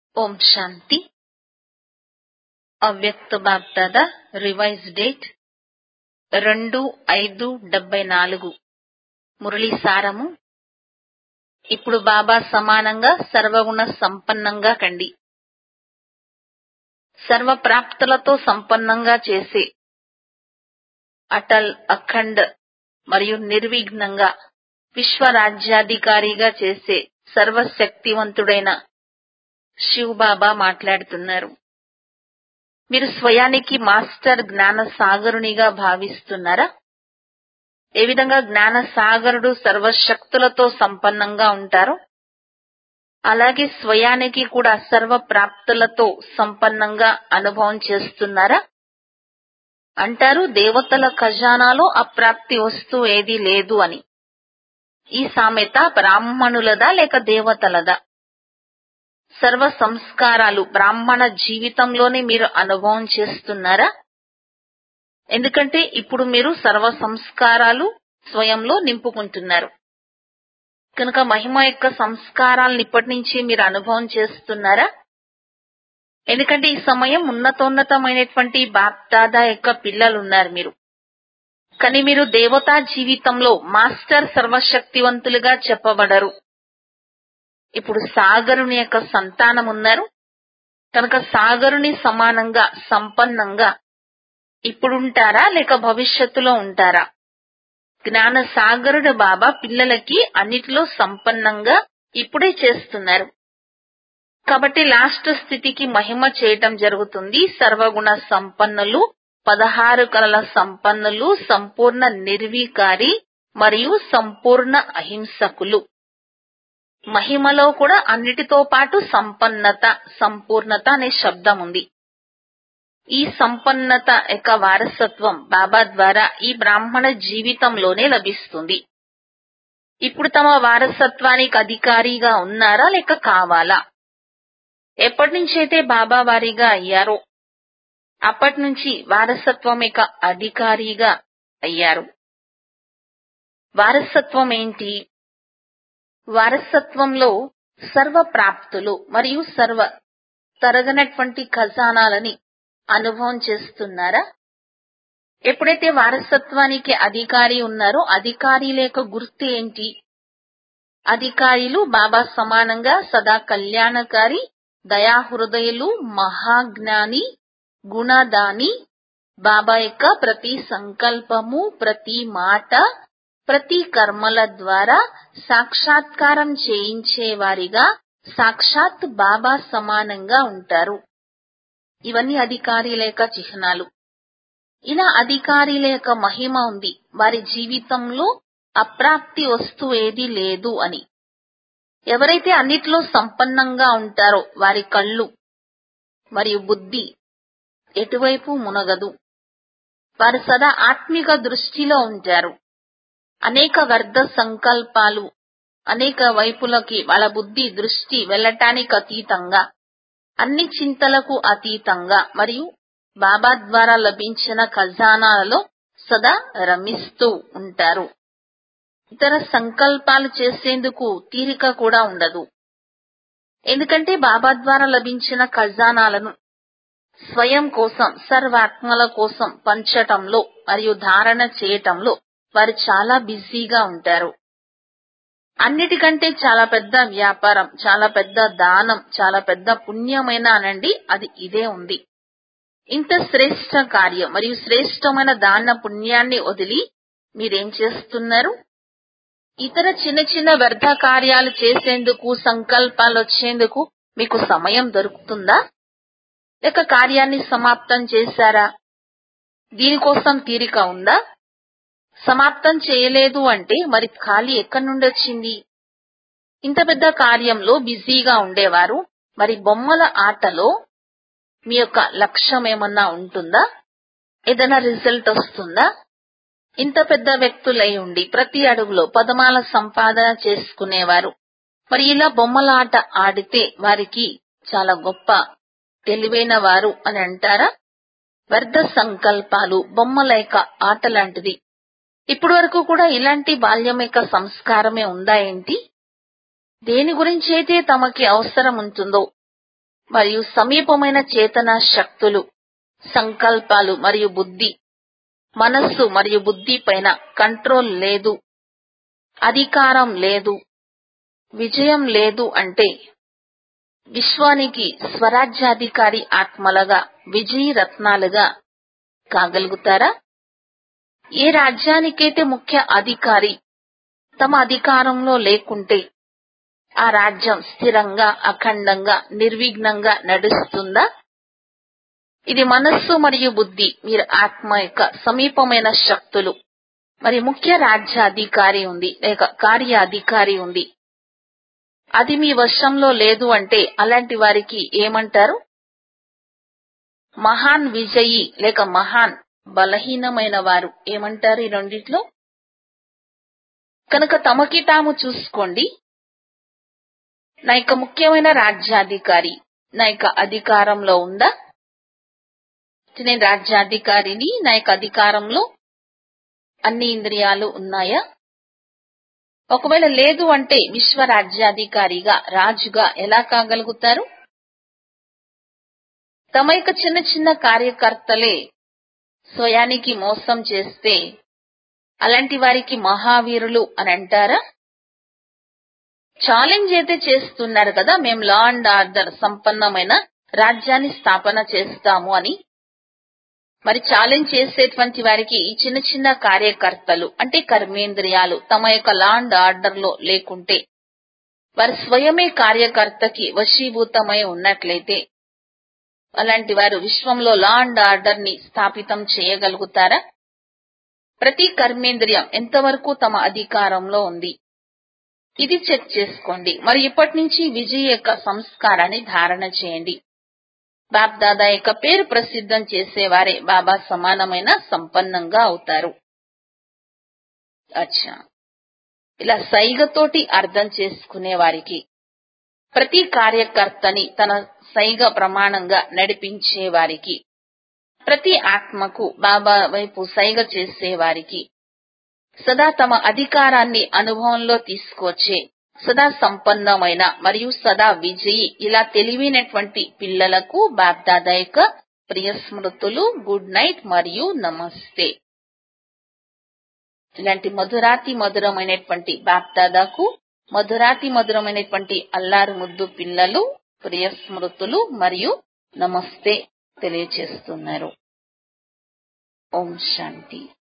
ఓం శాంతి. అవ్యక్త BapDada revise date 2/5/74. Murali సారము. ఇప్పుడు బాబా సమానంగా సర్వగుణ సంపన్నంగా కండి. సర్వ ప్రాప్తులతో సంపన్నంగా చేసే అటల్, అఖండ్ మరియు నిర్విఘ్నంగా విశ్వరాజ్యాధికారిగా చేసే సర్వశక్తివంతుడైన శివ్ బాబా మాట్లాడుతున్నారు. మీరు స్వయానికి మాస్టర్ జ్ఞాన సాగరునిగా భావిస్తున్నారా? ఏ విధంగా జ్ఞాన సాగరుడు సర్వశక్తులతో సంపన్నంగా ఉంటారో అలాగే స్వయానికి కూడా సర్వ ప్రాప్తులతో సంపన్నంగా అనుభవం చేస్తున్నారా? అంటారు దేవతల ఖజానాలో అప్రాప్తి వస్తువు ఏదీ లేదు అని. ఈ సామెత బ్రాహ్మణులదా లేక దేవతలదా? సర్వ సంస్కారాలు బ్రాహ్మణ జీవితంలోనే మీరు అనుభవం చేస్తున్నారా? ఎందుకంటే ఇప్పుడు మీరు సర్వ సంస్కారాలు స్వయంలో నింపుకుంటున్నారు కనుక మహిమ యొక్క సంస్కారాలను ఇప్పటి నుంచి మీరు అనుభవం చేస్తున్నారా? ఎందుకంటే ఈ సమయం ఉన్నతోన్నతమైనటువంటి బాప్దాదా యొక్క పిల్లలున్నారు మీరు. కానీ మీరు దేవతా జీవితంలో మాస్టర్ సర్వశక్తివంతులుగా చెప్పబడరు. ఇప్పుడు సాగరుని యొక్క సంతానం ఉన్నారు కనుక సాగరుని సమానంగా సంపన్నంగా ఇప్పుడుంటారా లేక భవిష్యత్తులో ఉంటారా? జ్ఞాన సాగరుడు బాబా పిల్లలకి అన్నిటిలో సంపన్నంగా ఇప్పుడే చేస్తున్నారు కాబట్టి లాస్ట్ స్థితికి మహిమ చేయటం జరుగుతుంది. సర్వగుణ సంపన్నులు, 16 కళల సంపన్నులు, సంపూర్ణ నిర్వికారి మరియు సంపూర్ణ అహింసకులు. మహిమలో కూడా అన్నిటితో పాటు సంపన్నత, సంపూర్ణత అనే శబ్దం ఉంది. ఈ సంపన్నత యొక్క వారసత్వం బాబా ద్వారా ఈ బ్రాహ్మణ జీవితంలోనే లభిస్తుంది. ఇప్పుడు తమ వారసత్వానికి అధికారిగా ఉన్నారా లేక కావాలా? ఎప్పటి నుంచైతే బాబా వారిగా అయ్యారో అప్పటి నుంచి వారసత్వం యొక్క అధికారిగా అయ్యారు. వారసత్వం ఏంటి? వారసత్వంలో సర్వ ప్రాప్తులు మరియు సర్వ తరగనటువంటి ఖజానాలని అనుభవం చేస్తున్నారా? ఎప్పుడైతే వారసత్వానికి అధికారి ఉన్నారో అధికారి లేక గుర్తు ఏంటి? అధికారులు బాబా సమానంగా సదా కళ్యాణకారి, దయాహృదయులు, మహాజ్ఞాని, గుణదాని, బాబా యొక్క ప్రతి సంకల్పము, ప్రతి మాట, ప్రతి కర్మల ద్వారా సాక్షాత్కారం చేయించేవారిగా సాక్షాత్ బాబా సమానంగా ఉంటారు. ఇవన్నీ అధికారుల యొక్క చిహ్నాలు. ఇలా అధికారుల యొక్క మహిమ ఉంది. వారి జీవితంలో అప్రాప్తి వస్తువు ఏదీ లేదు అని. ఎవరైతే అన్నిట్లో సంపన్నంగా ఉంటారో వారి కళ్ళు మరియు బుద్ధి ఎటువైపు మునగదు. వారు సదా ఆత్మిక దృష్టిలో ఉంటారు. అనేక వ్యర్థ సంకల్పాలు అనేక వైపులకి వాళ్ళ బుద్ధి దృష్టి వెళ్ళటానికి అతీతంగా, అన్ని చింతలకు అతీతంగా మరియు బాబా ద్వారా లభించిన ఖజానాలలో సదా రమిస్తూ ఉంటారు. ఇతర సంకల్పాలు చేసేందుకు తీరిక కూడా ఉండదు. ఎందుకంటే బాబా ద్వారా లభించిన ఖజానాలను స్వయం కోసం, సర్వాత్మల కోసం పంచటంలో మరియు ధారణ చేయటంలో వారు చాలా బిజీగా ఉంటారు. అన్నిటికంటే చాలా పెద్ద వ్యాపారం, చాలా పెద్ద దానం, చాలా పెద్ద పుణ్యమైన అనండి అది ఇదే ఉంది. ఇంత శ్రేష్ఠ కార్యం మరియు శ్రేష్టమైన దాన పుణ్యాన్ని వదిలి మీరేం చేస్తున్నారు? ఇతర చిన్న చిన్న వ్యర్థ కార్యాలు చేసేందుకు, సంకల్పాలు వచ్చేందుకు మీకు సమయం దొరుకుతుందా? లేక కార్యాన్ని సమాప్తం చేశారా? దీనికోసం తీరిక ఉందా? సమాప్తం చేయలేదు అంటే మరి ఖాళీ ఎక్కడి నుండి వచ్చింది? ఇంత పెద్ద కార్యంలో బిజీగా ఉండేవారు మరి బొమ్మల ఆటలో మీ యొక్క లక్ష్యం ఏమన్నా ఉంటుందా? ఏదైనా రిజల్ట్ వస్తుందా? ఇంత పెద్ద వ్యక్తులై ఉండి ప్రతి అడుగులో పదమాల సంపాదన చేసుకునేవారు మరి ఇలా బొమ్మల ఆట ఆడితే వారికి చాలా గొప్ప తెలివైన వారు అని అంటారా? వ్యర్థ సంకల్పాలు బొమ్మల యొక్క ఆట లాంటిది. ఇప్పటి వరకు కూడా ఇలాంటి బాల్యం యొక్క సంస్కారమే ఉందా ఏంటి? దేని గురించి అయితే తమకి అవసరం ఉంటుందో మరియు సమీపమైన చేతన శక్తులు, సంకల్పాలు మరియు బుద్ధి, మనస్సు మరియు బుద్ధి పైన కంట్రోల్ లేదు, అధికారం లేదు, విజయం లేదు అంటే విశ్వానికి స్వరాజ్యాధికారి ఆత్మలుగా, విజయీ రత్నాలుగా కాగలుగుతారా? ఏ రాజ్యానికైతే ముఖ్య అధికారి తమ అధికారంలో లేకుంటే ఆ రాజ్యం స్థిరంగా, అఖండంగా, నిర్విఘ్నంగా నడుస్తుందా? ఇది మనస్సు మరియు బుద్ధి, మీరు ఆత్మ యొక్క సమీపమైన శక్తులు మరి ముఖ్య రాజ్యాధికారి ఉంది లేక కార్యాధికారి ఉంది. అది మీ వశంలో లేదు అంటే అలాంటి వారికి ఏమంటారు? మహాన్ విజయి లేక మహాన్ బలహీనమైన వారు ఏమంటారు? ఈ రెండిట్లో కనుక తమకి తాము చూసుకోండి. నా యొక్క ముఖ్యమైన రాజ్యాధికారి నా యొక్క అధికారంలో ఉందా? నేను రాజ్యాధికారిని, నా యొక్క అధికారంలో అన్ని ఇంద్రియాలు ఉన్నాయా? ఒకవేళ లేదు అంటే విశ్వరాజ్యాధికారిగా, రాజుగా ఎలా కాగలుగుతారు? తమ యొక్క చిన్న చిన్న కార్యకర్తలే స్వయానికి మోసం చేస్తే అలాంటి వారికి మహావీరులు అని అంటారా? ఛాలెంజ్ అయితే చేస్తున్నారు కదా, మేము లా అండ్ ఆర్డర్ సంపన్నమైన రాజ్యాన్ని స్థాపన చేస్తాము అని. మరి ఛాలెంజ్ చేసేటువంటి వారికి ఈ చిన్న చిన్న కార్యకర్తలు అంటే కర్మేంద్రియాలు తమ యొక్క లా అండ్ ఆర్డర్ లో లేకుంటే, వారు స్వయమే కార్యకర్తకి వశీభూతమై ఉన్నట్లయితే అలాంటి వారు విశ్వంలో లా అండ్ ఆర్డర్ ని స్థాపితం చేయగలుగుతారా? ప్రతి కర్మేంద్రియం ఎంతవరకు తమ అధికారంలో ఉంది, ఇది చెక్ చేసుకోండి. మరి ఇప్పటి నుంచి విజయ్ యొక్క సంస్కారాన్ని ధారణ చేయండి. బాప్దాదా యొక్క పేరు ప్రసిద్ధం చేసేవారే బాబా సమానమైన సంపన్నంగా అవుతారు. అచ్చా, ఇలా సైగతోటి అర్థం చేసుకునే వారికి, ప్రతి కార్యకర్తని తన సైగ ప్రమాణంగా నడిపించే వారికి, ప్రతి ఆత్మకు బాబా వైపు సైగ చేసేవారికి, సదా తమ అధికారాన్ని అనుభవంలో తీసుకొచ్చే సదా సంపన్నమైన మరియు సదా విజయి ఇలా తెలివైనటువంటి పిల్లలకు బాప్దాదా యొక్క ప్రియ స్మృతులు, గుడ్ నైట్ మరియు నమస్తే. ఇలాంటి మధురాతి మధురమైనటువంటి బాప్దాదాకు మధురాతి మధురమైనటువంటి అల్లారు ముద్దు పిల్లలు ప్రియ స్మృతులు మరియు నమస్తే తెలియచేస్తున్నారు. ఓం శాంతి.